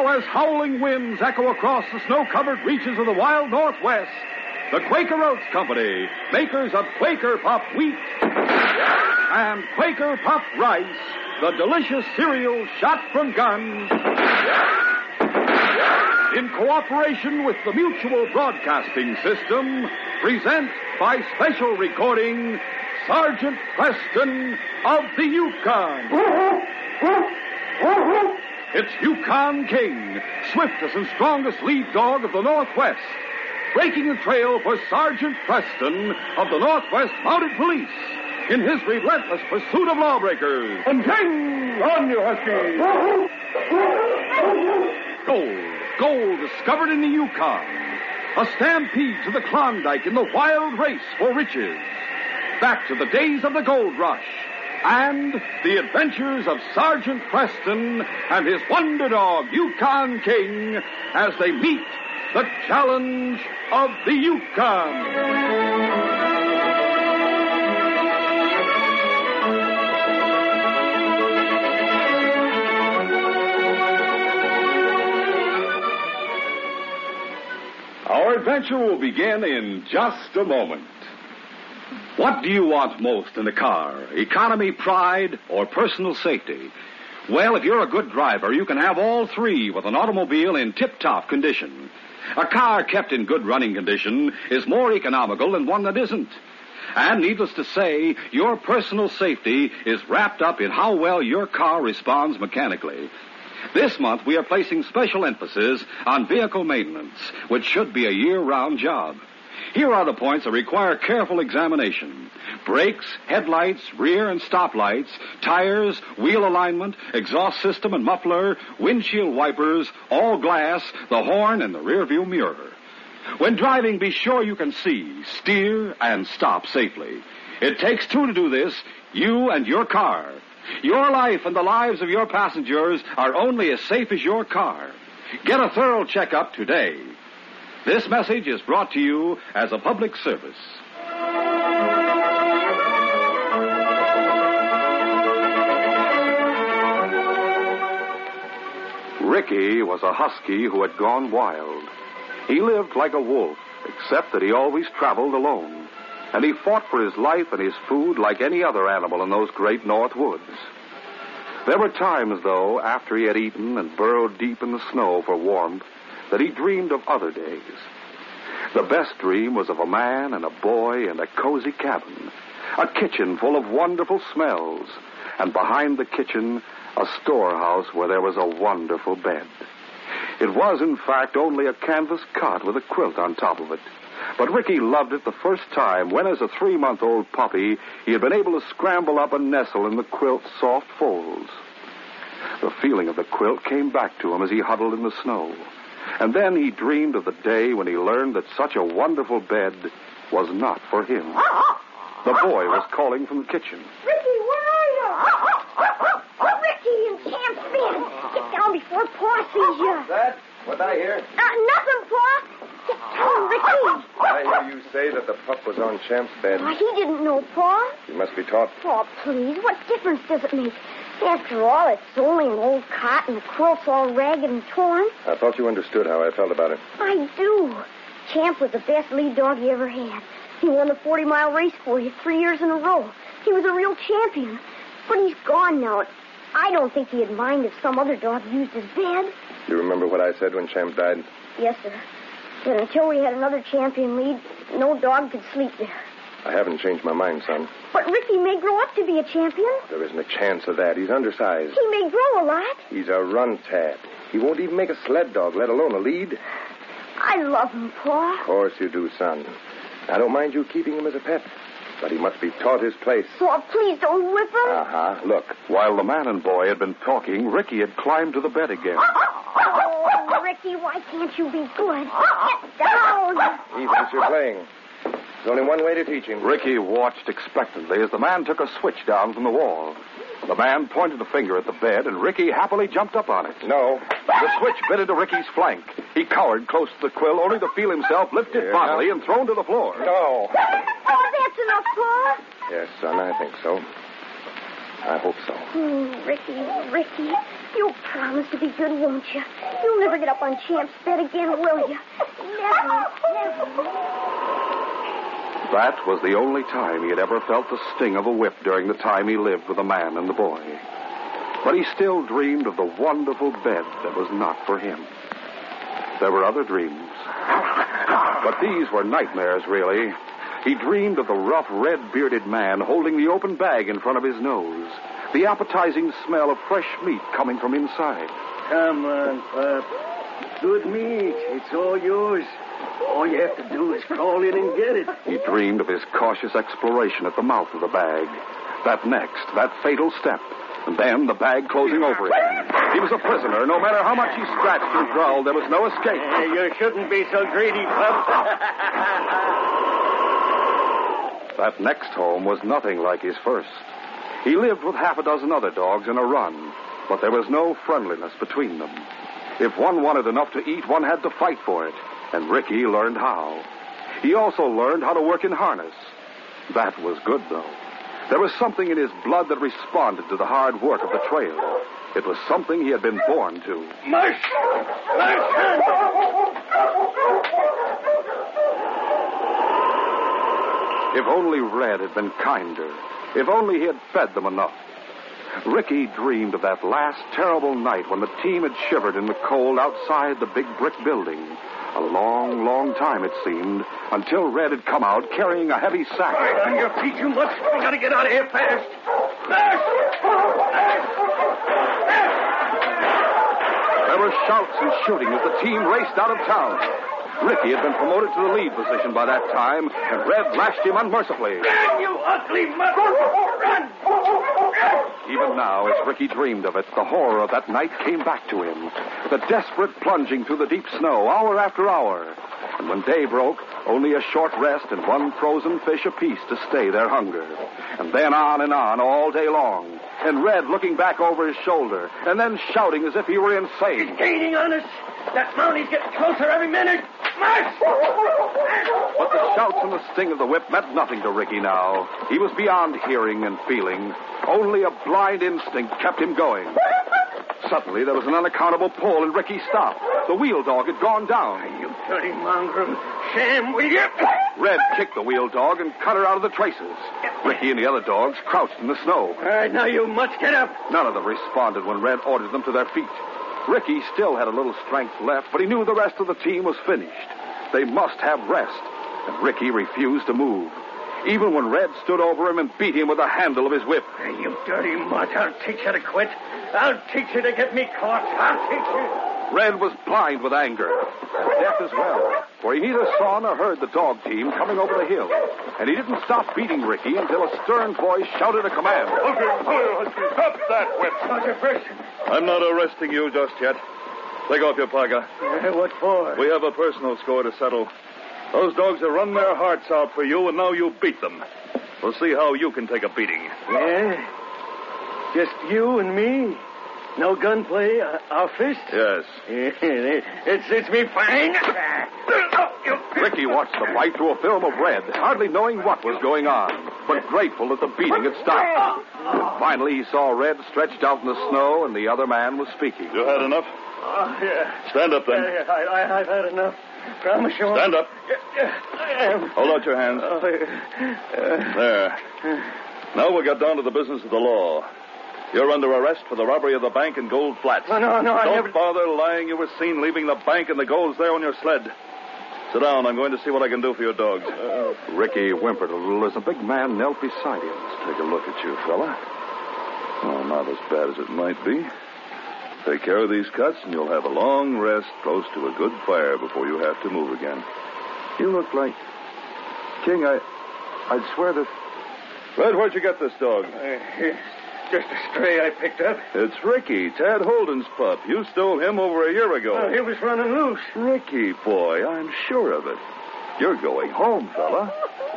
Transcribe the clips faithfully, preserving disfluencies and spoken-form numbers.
Now, as howling winds echo across the snow-covered reaches of the wild Northwest, the Quaker Oats Company, makers of Quaker Puff Wheat and Quaker Puff Rice, the delicious cereal shot from guns, in cooperation with the Mutual Broadcasting System, present by special recording Sergeant Preston of the Yukon. It's Yukon King, swiftest and strongest lead dog of the Northwest, breaking the trail for Sergeant Preston of the Northwest Mounted Police in his relentless pursuit of lawbreakers. And King, on you, Husky! Gold, gold discovered in the Yukon. A stampede to the Klondike in the wild race for riches. Back to the days of the gold rush. And the adventures of Sergeant Preston and his wonder dog, Yukon King, as they meet the challenge of the Yukon. Our adventure will begin in just a moment. What do you want most in a car? Economy, pride, or personal safety? Well, if you're a good driver, you can have all three with an automobile in tip-top condition. A car kept in good running condition is more economical than one that isn't. And needless to say, your personal safety is wrapped up in how well your car responds mechanically. This month, we are placing special emphasis on vehicle maintenance, which should be a year-round job. Here are the points that require careful examination. Brakes, headlights, rear and stop lights, tires, wheel alignment, exhaust system and muffler, windshield wipers, all glass, the horn, and the rearview mirror. When driving, be sure you can see, steer, and stop safely. It takes two to do this, you and your car. Your life and the lives of your passengers are only as safe as your car. Get a thorough checkup today. This message is brought to you as a public service. Ricky was a husky who had gone wild. He lived like a wolf, except that he always traveled alone. And he fought for his life and his food like any other animal in those great north woods. There were times, though, after he had eaten and burrowed deep in the snow for warmth, that he dreamed of other days. The best dream was of a man and a boy and a cozy cabin, a kitchen full of wonderful smells, and behind the kitchen, a storehouse where there was a wonderful bed. It was, in fact, only a canvas cot with a quilt on top of it. But Ricky loved it the first time when, as a three-month-old puppy, he had been able to scramble up and nestle in the quilt's soft folds. The feeling of the quilt came back to him as he huddled in the snow. And then he dreamed of the day when he learned that such a wonderful bed was not for him. The boy was calling from the kitchen. Ricky, where are you? Ricky, in Champ's bed. Get down before Pa sees you. What's that? What'd I hear? Uh, nothing, Pa. Get down, Ricky. I hear you say that the pup was on Champ's bed. Oh, he didn't know, Pa. He must be taught. Pa, please, what difference does it make? After all, it's only an old cot and the quilt's all ragged and torn. I thought you understood how I felt about it. I do. Champ was the best lead dog he ever had. He won the forty-mile race for you three years in a row. He was a real champion. But he's gone now. I don't think he'd mind if some other dog used his bed. You remember what I said when Champ died? Yes, sir. That until we had another champion lead, no dog could sleep there. I haven't changed my mind, son. But Ricky may grow up to be a champion. There isn't a chance of that. He's undersized. He may grow a lot. He's a run-tat. He won't even make a sled dog, let alone a lead. I love him, Pa. Of course you do, son. I don't mind you keeping him as a pet, but he must be taught his place. Pa, please don't whip him. Uh-huh. Look, while the man and boy had been talking, Ricky had climbed to the bed again. Oh, Ricky, why can't you be good? Get down. He thinks you're playing. There's only one way to teach him. Ricky watched expectantly as the man took a switch down from the wall. The man pointed a finger at the bed, and Ricky happily jumped up on it. No. The switch bit into Ricky's flank. He cowered close to the quill, only to feel himself lifted Yeah. bodily and thrown to the floor. No. Oh, that's enough, Pa. Yes, son, I think so. I hope so. Oh, Ricky, Ricky, you'll promise to be good, won't you? You'll never get up on Champ's bed again, will you? Never, never. That was the only time he had ever felt the sting of a whip during the time he lived with the man and the boy. But he still dreamed of the wonderful bed that was not for him. There were other dreams. But these were nightmares, really. He dreamed of the rough, red-bearded man holding the open bag in front of his nose, the appetizing smell of fresh meat coming from inside. Come on, Pop. Good meat. It's all yours. All you have to do is crawl in and get it. He dreamed of his cautious exploration at the mouth of the bag. That next, that fatal step, and then the bag closing over him. He was a prisoner. No matter how much he scratched and growled, there was no escape. Hey, you shouldn't be so greedy, Pop. That next home was nothing like his first. He lived with half a dozen other dogs in a run, but there was no friendliness between them. If one wanted enough to eat, one had to fight for it, and Ricky learned how. He also learned how to work in harness. That was good, though. There was something in his blood that responded to the hard work of the trail. It was something he had been born to. Mush! Mush! If only Red had been kinder. If only he had fed them enough. Ricky dreamed of that last terrible night when the team had shivered in the cold outside the big brick building. A long, long time, it seemed, until Red had come out carrying a heavy sack. All right, on your feet, you much. We gotta get out of here fast. Fast! There were shouts and shooting as the team raced out of town. Ricky had been promoted to the lead position by that time, and Red lashed him unmercifully. Run, you ugly mother! Run! Even now, as Ricky dreamed of it, the horror of that night came back to him. The desperate plunging through the deep snow, hour after hour. And when day broke, only a short rest and one frozen fish apiece to stay their hunger. And then on and on all day long. And Red looking back over his shoulder, and then shouting as if he were insane. He's gaining on us. That mounty's getting closer every minute. March! But the shouts and the sting of the whip meant nothing to Ricky now. He was beyond hearing and feeling. Only a blind instinct kept him going. Suddenly, there was an unaccountable pull, and Ricky stopped. The wheel dog had gone down. You dirty mongrel. Sam, will you? Red kicked the wheel dog and cut her out of the traces. Ricky and the other dogs crouched in the snow. All right, now you must get up. None of them responded when Red ordered them to their feet. Ricky still had a little strength left, but he knew the rest of the team was finished. They must have rest, and Ricky refused to move. Even when Red stood over him and beat him with the handle of his whip. Hey, you dirty mutt, I'll teach you to quit. I'll teach you to get me caught. I'll teach you. Red was blind with anger, deaf as well, for he neither saw nor heard the dog team coming over the hill. And he didn't stop beating Ricky until a stern voice shouted a command. Stop that whip. Sergeant First. I'm not arresting you just yet. Take off your parka. Uh, what for? We have a personal score to settle. Those dogs have run their hearts out for you, and now you beat them. We'll see how you can take a beating. Yeah? Just you and me? No gunplay? Uh, our fist? Yes. it, it suits me fine. Ricky watched the fight through a film of Red, hardly knowing what was going on, but grateful that the beating had stopped. Finally, he saw Red stretched out in the snow, and the other man was speaking. You had enough? Oh, yeah. Stand up, then. Yeah, yeah, I, I, I've had enough. Promise you. Stand up. Um, Hold out your hands. Uh, uh, There. Now we'll get down to the business of the law. You're under arrest for the robbery of the bank in Gold Flats. No, no, no, I Don't never... bother lying. You were seen leaving the bank, and the gold's there on your sled. Sit down. I'm going to see what I can do for your dogs. Uh, Ricky whimpered a little as the big man knelt beside him. Take a look at you, fella. Oh, not as bad as it might be. Take care of these cuts, and you'll have a long rest close to a good fire before you have to move again. You look like... King, I... I'd swear that... Red, where'd you get this dog? Uh, just a stray I picked up. It's Ricky, Tad Holden's pup. You stole him over a year ago. Oh, he was running loose. Ricky, boy, I'm sure of it. You're going home, fella.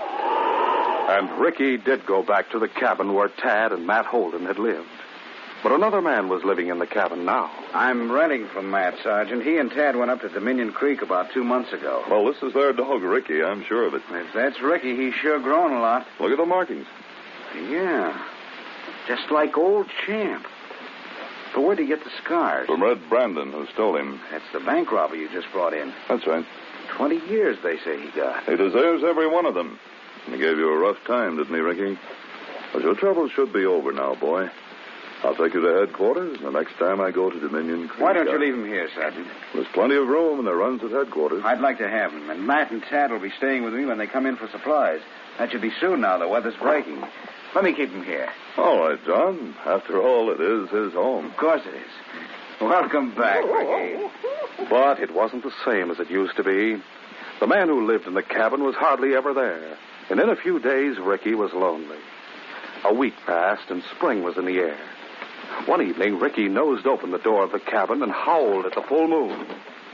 And Ricky did go back to the cabin where Tad and Matt Holden had lived. But another man was living in the cabin now. I'm renting from Matt, Sergeant. He and Tad went up to Dominion Creek about two months ago. Well, this is their dog, Ricky. I'm sure of it. If that's Ricky, he's sure grown a lot. Look at the markings. Yeah. Just like old Champ. But where'd he get the scars? From Red Brandon, who stole him. That's the bank robber you just brought in. That's right. Twenty years, they say he got. He deserves every one of them. He gave you a rough time, didn't he, Ricky? But your troubles should be over now, boy. I'll take you to headquarters the next time I go to Dominion Creek. Why don't you leave him here, Sergeant? There's plenty of room in the runs at headquarters. I'd like to have him. And Matt and Tad will be staying with me when they come in for supplies. That should be soon now. The weather's breaking. Let me keep him here. All right, John. After all, it is his home. Of course it is. Welcome back, Ricky. But it wasn't the same as it used to be. The man who lived in the cabin was hardly ever there. And in a few days, Ricky was lonely. A week passed, and spring was in the air. One evening, Ricky nosed open the door of the cabin and howled at the full moon.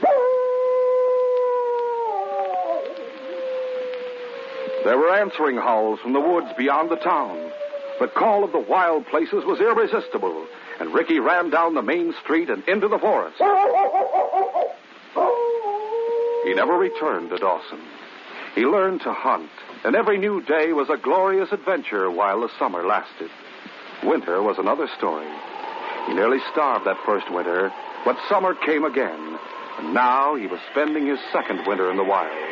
There were answering howls from the woods beyond the town. The call of the wild places was irresistible, and Ricky ran down the main street and into the forest. He never returned to Dawson. He learned to hunt, and every new day was a glorious adventure while the summer lasted. Winter was another story. He nearly starved that first winter, but summer came again, and now he was spending his second winter in the wilds.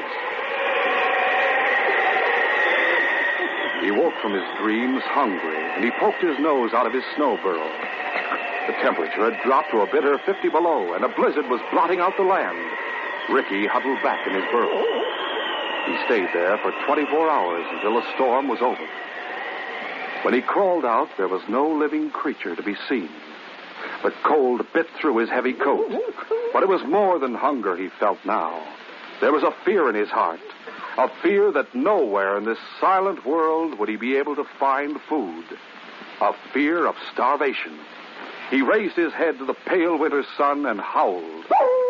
He woke from his dreams hungry, and he poked his nose out of his snow burrow. The temperature had dropped to a bitter fifty below, and a blizzard was blotting out the land. Ricky huddled back in his burrow. He stayed there for twenty-four hours until the storm was over. When he crawled out, there was no living creature to be seen. The cold bit through his heavy coat. But it was more than hunger he felt now. There was a fear in his heart, a fear that nowhere in this silent world would he be able to find food, a fear of starvation. He raised his head to the pale winter sun and howled.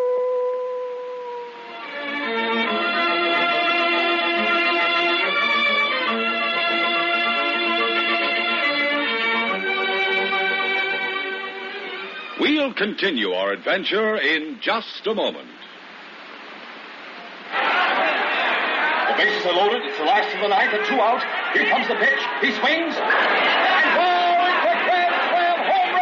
We'll continue our adventure in just a moment. The bases are loaded. It's the last of the ninth and two out. Here comes the pitch. He swings. And whoa, it's a grand slam home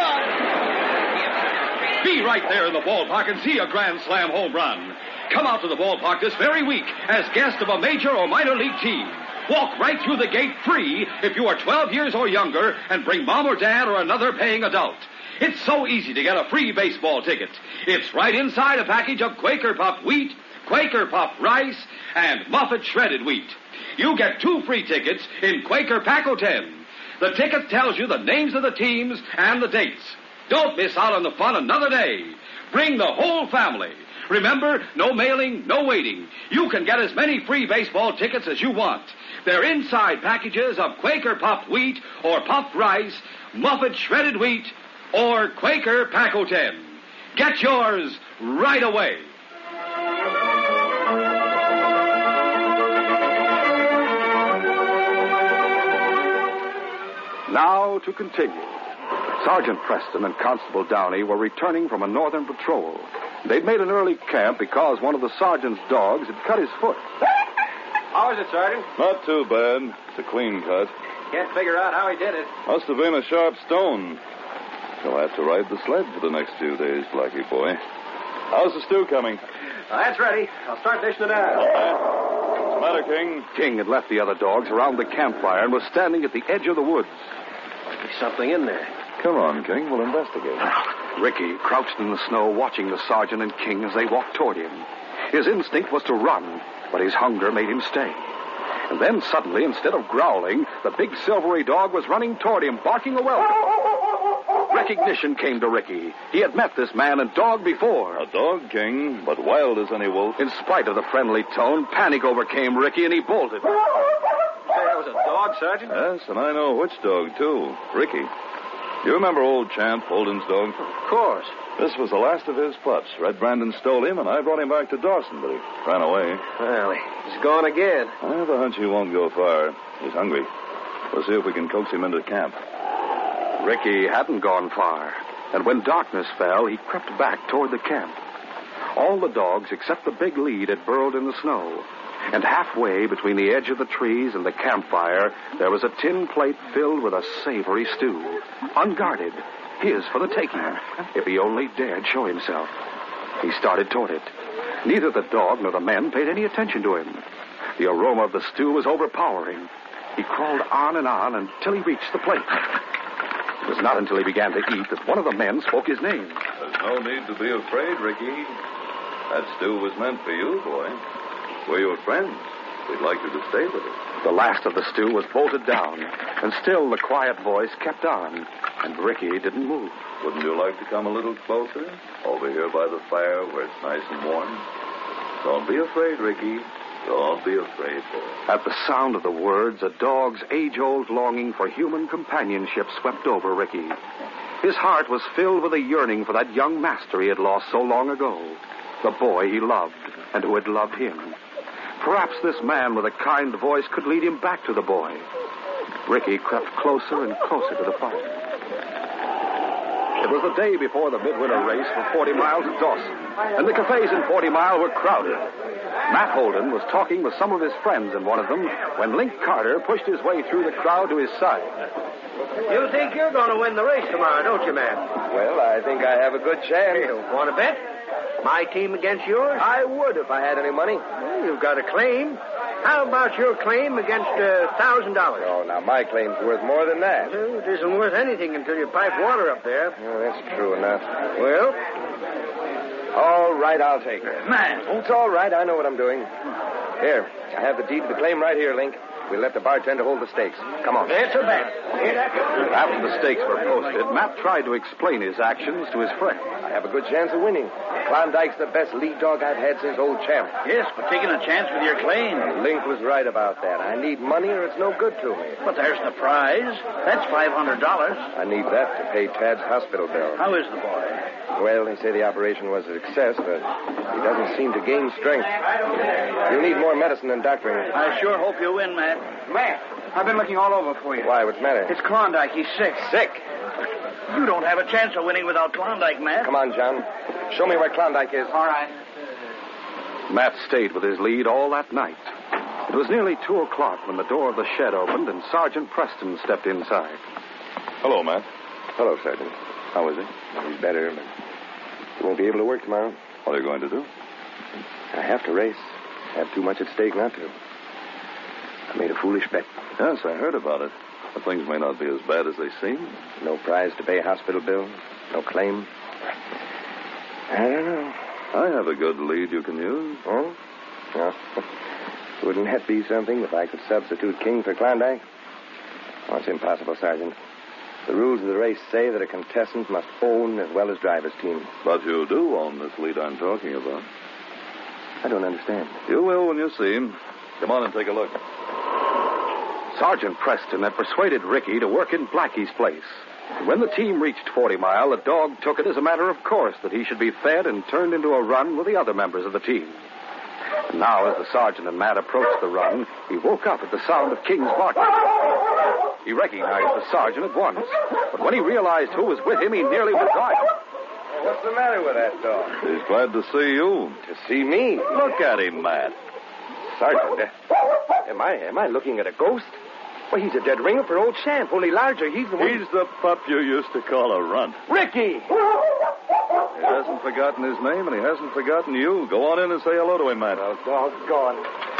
run. Be right there in the ballpark and see a grand slam home run. Come out to the ballpark this very week as guest of a major or minor league team. Walk right through the gate free if you are twelve years or younger and bring mom or dad or another paying adult. It's so easy to get a free baseball ticket. It's right inside a package of Quaker Puffed wheat, Quaker Puffed rice, and Muffet shredded wheat. You get two free tickets in Quaker Pack O ten. The ticket tells you the names of the teams and the dates. Don't miss out on the fun another day. Bring the whole family. Remember, no mailing, no waiting. You can get as many free baseball tickets as you want. They're inside packages of Quaker Puffed wheat or puffed rice, Muffet shredded wheat, or Quaker Pack O ten. Get yours right away. Now to continue. Sergeant Preston and Constable Downey were returning from a northern patrol. They'd made an early camp because one of the sergeant's dogs had cut his foot. How is it, Sergeant? Not too bad. It's a clean cut. Can't figure out how he did it. Must have been a sharp stone. You'll have to ride the sled for the next few days, Blackie boy. How's the stew coming? Uh, that's ready. I'll start dishing it out. What's the matter, King? King had left the other dogs around the campfire and was standing at the edge of the woods. Must be something in there. Come on, King. We'll investigate. Ricky crouched in the snow watching the sergeant and King as they walked toward him. His instinct was to run, but his hunger made him stay. And then suddenly, instead of growling, the big silvery dog was running toward him, barking a welcome. Recognition came to Ricky. He had met this man and dog before. A dog, King, but wild as any wolf. In spite of the friendly tone, panic overcame Ricky and he bolted. Say that was a dog, Sergeant? Yes, and I know which dog, too. Ricky. You remember old Champ, Holden's dog? Of course. This was the last of his pups. Red Brandon stole him, and I brought him back to Dawson, but he ran away. Well, he's gone again. I have a hunch he won't go far. He's hungry. We'll see if we can coax him into camp. Ricky hadn't gone far, and when darkness fell, he crept back toward the camp. All the dogs, except the big lead, had burrowed in the snow. And halfway between the edge of the trees and the campfire, there was a tin plate filled with a savory stew. Unguarded, his for the taking, if he only dared show himself. He started toward it. Neither the dog nor the men paid any attention to him. The aroma of the stew was overpowering. He crawled on and on until he reached the plate. It was not until he began to eat that one of the men spoke his name. There's no need to be afraid, Ricky. That stew was meant for you, boy. We're your friends. We'd like you to stay with us. The last of the stew was bolted down, and still the quiet voice kept on, and Ricky didn't move. Wouldn't you like to come a little closer? Over here by the fire where it's nice and warm. Don't be afraid, Ricky. Don't be afraid, boy. At the sound of the words, a dog's age-old longing for human companionship swept over Ricky. His heart was filled with a yearning for that young master he had lost so long ago, the boy he loved and who had loved him. Perhaps this man with a kind voice could lead him back to the boy. Ricky crept closer and closer to the fire. It was the day before the midwinter race for forty miles at Dawson, and the cafes in forty mile were crowded. Matt Holden was talking with some of his friends in one of them when Link Carter pushed his way through the crowd to his side. You think you're going to win the race tomorrow, don't you, man? Well, I think I have a good chance. You want to bet? My team against yours? I would if I had any money. Well, you've got a claim. How about your claim against a thousand dollars? Oh, now my claim's worth more than that. Well, it isn't worth anything until you pipe water up there. Oh, that's true enough. Well? All right, I'll take it. Man. It's all right. I know what I'm doing. Here, I have the deed to the claim right here, Link. We'll let the bartender hold the stakes. Come on. It's a bet. After the stakes were posted, Matt tried to explain his actions to his friend. I have a good chance of winning. Klondike's the best lead dog I've had since Old Champ. Yes, but taking a chance with your claim. Link was right about that. I need money or it's no good to me. But there's the prize. That's five hundred dollars. I need that to pay Tad's hospital bill. How is the boy? Well, they say the operation was a success, but he doesn't seem to gain strength. You'll need more medicine than doctoring. I sure hope you win, Matt. Matt, I've been looking all over for you. Why, what's the matter? It's Klondike. He's sick. Sick? You don't have a chance of winning without Klondike, Matt. Come on, John. Show me where Klondike is. All right. Matt stayed with his lead all that night. It was nearly two o'clock when the door of the shed opened and Sergeant Preston stepped inside. Hello, Matt. Hello, Sergeant. How is he? He's better, but he won't be able to work tomorrow. What are you going to do? I have to race. I have too much at stake not to. I made a foolish bet. Yes, I heard about it. But things may not be as bad as they seem. No prize to pay hospital bills. No claim. I don't know. I have a good lead you can use. Oh? No. Wouldn't that be something if I could substitute King for Klondike? Oh, it's impossible, Sergeant. The rules of the race say that a contestant must own as well as drive his team. But you do own this lead I'm talking about. I don't understand. You will when you see him. Come on and take a look. Sergeant Preston had persuaded Ricky to work in Blackie's place. When the team reached forty mile, the dog took it as a matter of course that he should be fed and turned into a run with the other members of the team. And now, as the sergeant and Matt approached the run, he woke up at the sound of King's barking. He recognized the sergeant at once, but when he realized who was with him, he nearly was dying. What's the matter with that dog? He's glad to see you. To see me? Look at him, Matt. Sergeant, uh, am I am I looking at a ghost? Well, he's a dead ringer for Old Champ, only larger. He's the one... He's the pup you used to call a runt. Ricky! He hasn't forgotten his name, and he hasn't forgotten you. Go on in and say hello to him, Matt. Oh, doggone.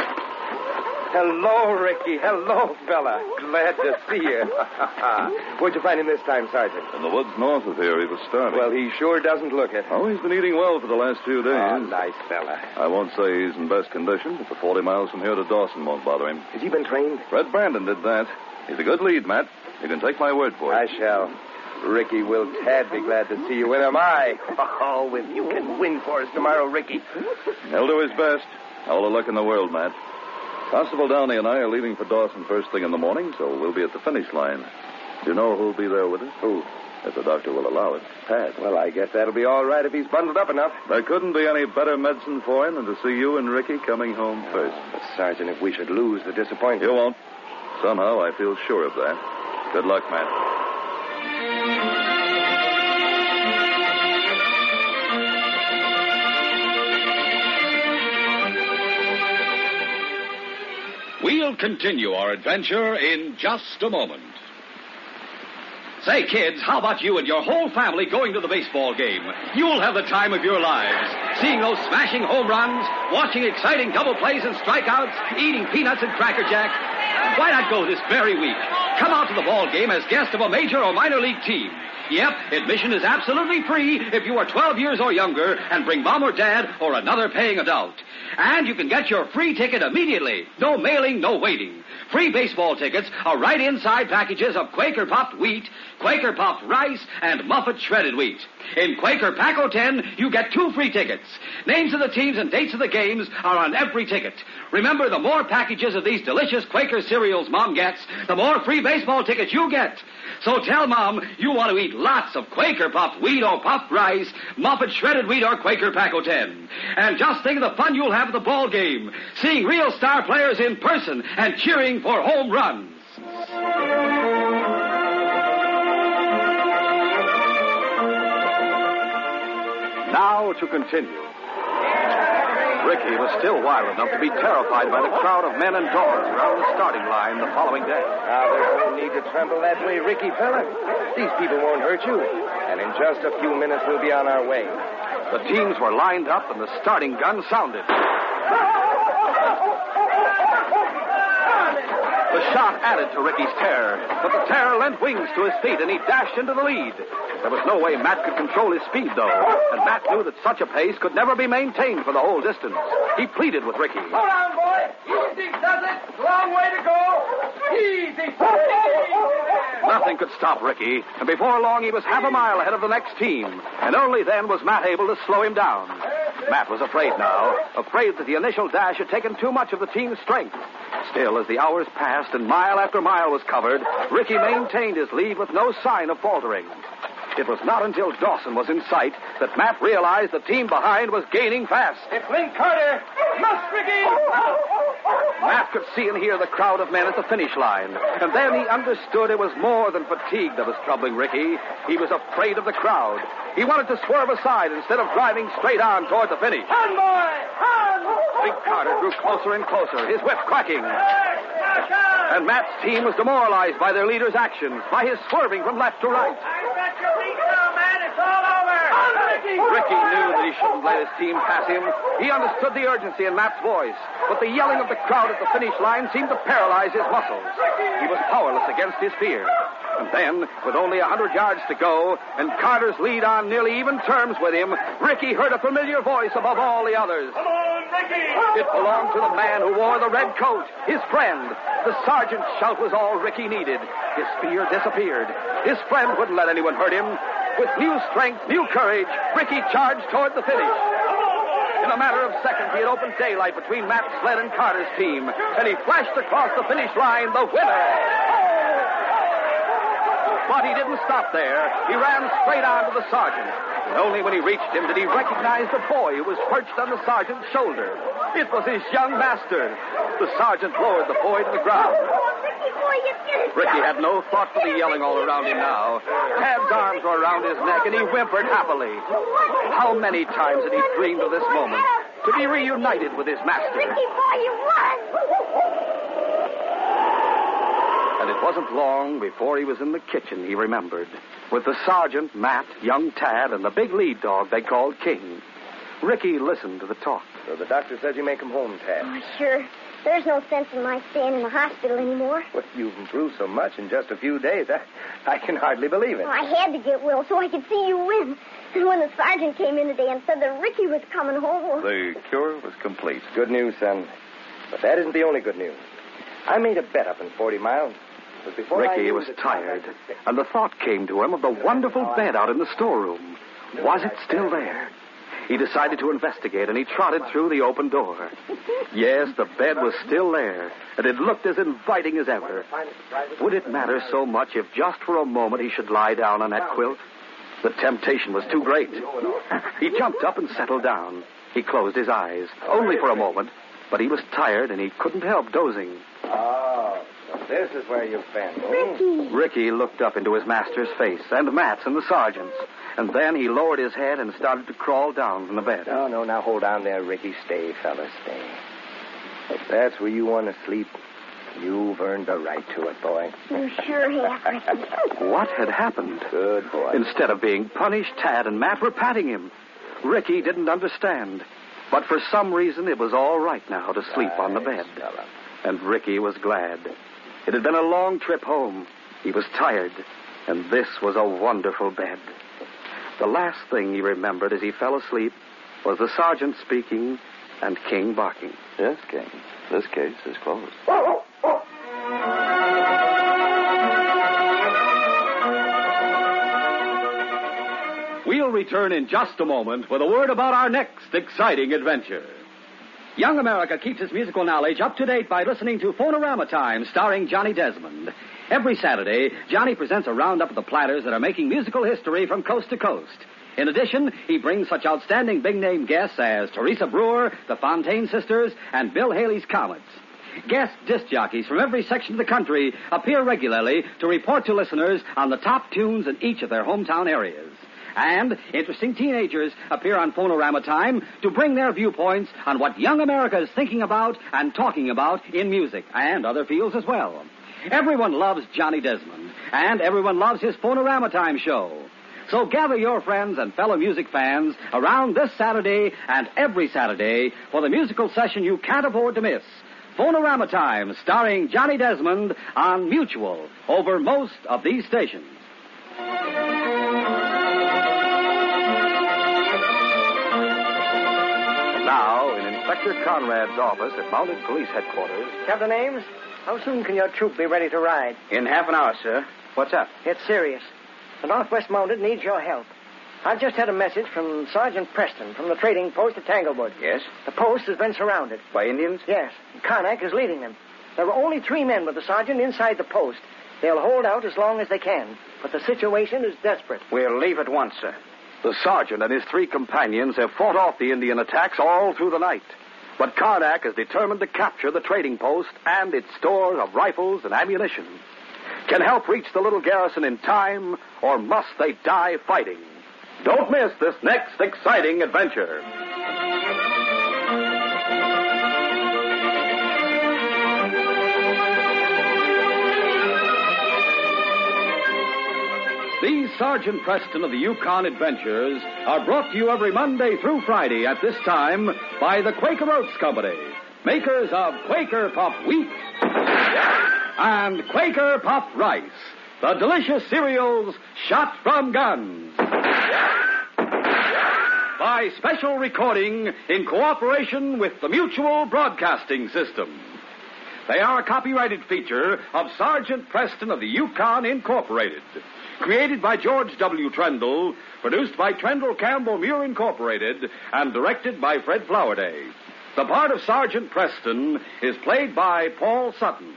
Hello, Ricky. Hello, fella. Glad to see you. Where'd you find him this time, Sergeant? In the woods north of here, he was starving. Well, he sure doesn't look it. Oh, he's been eating well for the last few days. Oh, nice fella. I won't say he's in best condition, but the forty miles from here to Dawson won't bother him. Has he been trained? Fred Brandon did that. He's a good lead, Matt. You can take my word for it. I shall. Ricky, will Tad be glad to see you? When am I? Oh, if you can win for us tomorrow, Ricky. He'll do his best. All the luck in the world, Matt. Constable Downey and I are leaving for Dawson first thing in the morning, so we'll be at the finish line. Do you know who'll be there with us? Who? If the doctor will allow it. Tad. Well, I guess that'll be all right if he's bundled up enough. There couldn't be any better medicine for him than to see you and Ricky coming home first. But, Sergeant, if we should lose the disappointment... You won't. Somehow I feel sure of that. Good luck, Matt. continue our adventure in just a moment. Say, kids, how about you and your whole family going to the baseball game? You'll have the time of your lives. Seeing those smashing home runs, watching exciting double plays and strikeouts, eating peanuts and Cracker Jack. Why not go this very week? Come out to the ball game as guest of a major or minor league team. Yep, admission is absolutely free if you are twelve years or younger and bring mom or dad or another paying adult. And you can get your free ticket immediately. No mailing, no waiting. Free baseball tickets are right inside packages of Quaker Puffed wheat, Quaker Puffed rice, and Muffet shredded wheat. In Quaker Pack-O ten, you get two free tickets. Names of the teams and dates of the games are on every ticket. Remember, the more packages of these delicious Quaker cereals Mom gets, the more free baseball tickets you get. So tell Mom you want to eat lots of Quaker Puffed wheat or puffed rice, Muffet shredded wheat or Quaker Pack-O ten. And just think of the fun you'll have at the ball game, seeing real star players in person and cheering for home runs. Now to continue. Ricky was still wild enough to be terrified by the crowd of men and dogs around the starting line the following day. Now, there's no need to tremble that way, Ricky, fella. These people won't hurt you. And in just a few minutes, we'll be on our way. The teams were lined up and the starting gun sounded. The shot added to Ricky's terror, but the terror lent wings to his feet, and he dashed into the lead. There was no way Matt could control his speed, though, and Matt knew that such a pace could never be maintained for the whole distance. He pleaded with Ricky. Hold on, boy. Easy does it. Long way to go. Easy. Easy. Nothing could stop Ricky, and before long he was half a mile ahead of the next team, and only then was Matt able to slow him down. Matt was afraid now, afraid that the initial dash had taken too much of the team's strength. Still, as the hours passed and mile after mile was covered, Ricky maintained his lead with no sign of faltering. It was not until Dawson was in sight that Matt realized the team behind was gaining fast. It's Link Carter. Must, Ricky. Matt could see and hear the crowd of men at the finish line, and then he understood it was more than fatigue that was troubling Ricky. He was afraid of the crowd. He wanted to swerve aside instead of driving straight on toward the finish. On, boy! On! Link Carter drew closer and closer, his whip cracking. And Matt's team was demoralized by their leader's actions, by his swerving from left to right. I've got your lead now, man. It's all over. On, Ricky! Ricky knew that he shouldn't let his team pass him. He understood the urgency in Matt's voice, but the yelling of the crowd at the finish line seemed to paralyze his muscles. He was powerless against his fear. And then, with only a hundred yards to go, and Carter's lead on nearly even terms with him, Ricky heard a familiar voice above all the others. Come on, Ricky! It belonged to the man who wore the red coat, his friend. The sergeant's shout was all Ricky needed. His fear disappeared. His friend wouldn't let anyone hurt him. With new strength, new courage, Ricky charged toward the finish. In a matter of seconds, he had opened daylight between Matt Sled and Carter's team, and he flashed across the finish line, the winner. But he didn't stop there. He ran straight on to the sergeant. And only when he reached him did he recognize the boy who was perched on the sergeant's shoulder. It was his young master. The sergeant lowered the boy to the ground. Ricky, boy, you did it. Ricky had no thought for the yelling all around him now. Tad's arms were around his neck, and he whimpered happily. How many times had he dreamed of this moment? To be reunited with his master. Ricky, boy, you won. And it wasn't long before he was in the kitchen, he remembered, with the sergeant, Matt, young Tad, and the big lead dog they called King. Ricky listened to the talk. So the doctor says you make him home, Tad. Oh, sure. There's no sense in my staying in the hospital anymore. Well, you've improved so much in just a few days. I, I can hardly believe it. Oh, I had to get Will so I could see you win. And when the sergeant came in today and said that Ricky was coming home... Well... The cure was complete. Good news, son. But that isn't the only good news. I made a bet up in forty miles. But before I Ricky knew was the tired, time, and the thought came to him of the wonderful bed out in the storeroom. Was it still there? He decided to investigate, and he trotted through the open door. Yes, the bed was still there, and it looked as inviting as ever. Would it matter so much if just for a moment he should lie down on that quilt? The temptation was too great. He jumped up and settled down. He closed his eyes, only for a moment, but he was tired, and he couldn't help dozing. Oh, so this is where you've been. Ricky! Ricky looked up into his master's face, and Matt's and the sergeant's. And then he lowered his head and started to crawl down from the bed. No, no, now hold on there, Ricky. Stay, fella, stay. If that's where you want to sleep, You've earned the right to it, boy. You sure have, Ricky. What had happened? Good boy. Instead of being punished, Tad and Matt were patting him. Ricky didn't understand. But for some reason, it was all right now to sleep on the bed. Fella. And Ricky was glad. It had been a long trip home. He was tired. And this was a wonderful bed. The last thing he remembered as he fell asleep was the sergeant speaking and King barking. Yes, King. This case is closed. We'll return in just a moment with a word about our next exciting adventure. Young America keeps its musical knowledge up to date by listening to Phonorama Time, starring Johnny Desmond. Every Saturday, Johnny presents a roundup of the platters that are making musical history from coast to coast. In addition, he brings such outstanding big-name guests as Teresa Brewer, the Fontaine Sisters, and Bill Haley's Comets. Guest disc jockeys from every section of the country appear regularly to report to listeners on the top tunes in each of their hometown areas. And interesting teenagers appear on Phonorama Time to bring their viewpoints on what young America is thinking about and talking about in music and other fields as well. Everyone loves Johnny Desmond, and everyone loves his Phonorama Time show. So gather your friends and fellow music fans around this Saturday and every Saturday for the musical session you can't afford to miss. Phonorama Time, starring Johnny Desmond on Mutual over most of these stations. Now, in Inspector Conrad's office at Mounted Police Headquarters. Captain Ames, how soon can your troop be ready to ride? In half an hour, sir. What's up? It's serious. The Northwest Mounted needs your help. I've just had a message from Sergeant Preston from the trading post at Tanglewood. Yes? The post has been surrounded. By Indians? Yes. Karnak is leading them. There are only three men with the sergeant inside the post. They'll hold out as long as they can. But the situation is desperate. We'll leave at once, sir. The sergeant and his three companions have fought off the Indian attacks all through the night. But Karnak is determined to capture the trading post and its stores of rifles and ammunition. Can help reach the little garrison in time, or must they die fighting? Don't miss this next exciting adventure. These Sergeant Preston of the Yukon Adventures are brought to you every Monday through Friday at this time by the Quaker Oats Company, makers of Quaker Puff Wheat and Quaker Puff Rice, the delicious cereals shot from guns. By special recording in cooperation with the Mutual Broadcasting System. They are a copyrighted feature of Sergeant Preston of the Yukon Incorporated. Created by George W. Trendle, produced by Trendle Campbell Muir Incorporated, and directed by Fred Flowerday. The part of Sergeant Preston is played by Paul Sutton.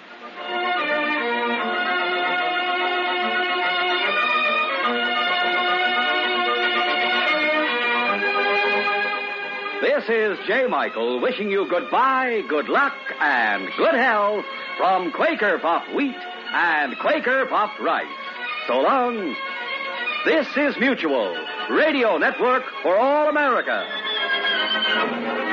This is J. Michael wishing you goodbye, good luck, and good health from Quaker Puff Wheat and Quaker Puff Rice. So long. This is Mutual, Radio Network for all America.